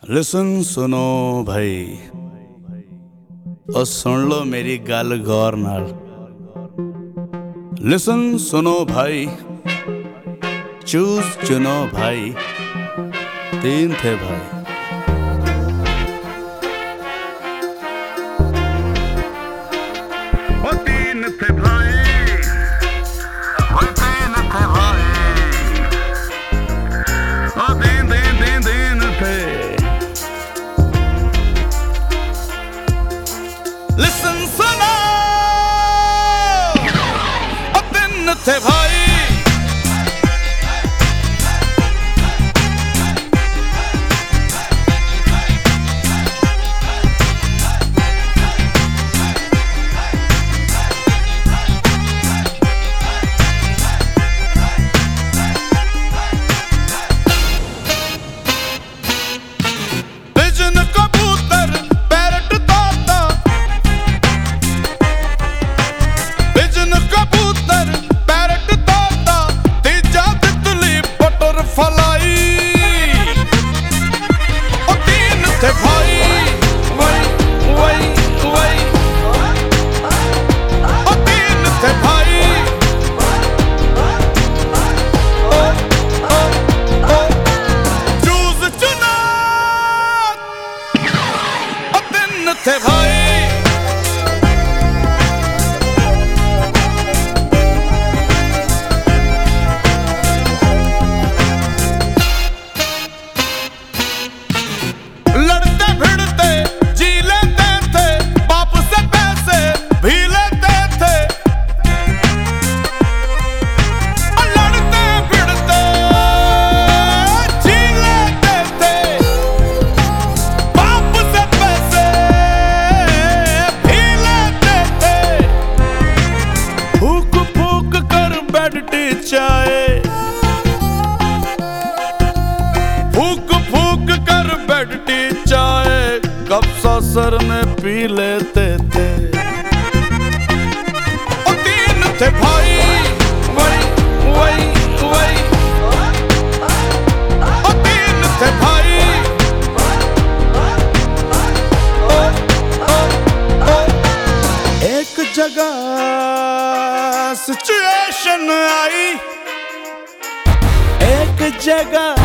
Listen सुनो भाई और सुन लो मेरी गल गौर नाल। लिसन सुनो भाई, चूज चुनो भाई, तीन थे भाई। तीन थे भाई, तीन थे भाई, दिन थे। लिसन सुनो, दिन थे भाई। थे भाई लड़ते भिड़ते जी लेते थे, बाप से पैसे भी लेते थे। लड़ते भिड़ते जी लेते थे, बाप से पैसे भी लेते थे। फूक फूक कर बैठती चाय, फूक फूक कर बैठती चाय, कब सर में पी लेते थे। और तीन थे भाई, वही वही वही। और तीन थे भाई, एक जगह सिचुएशन आई, एक जगह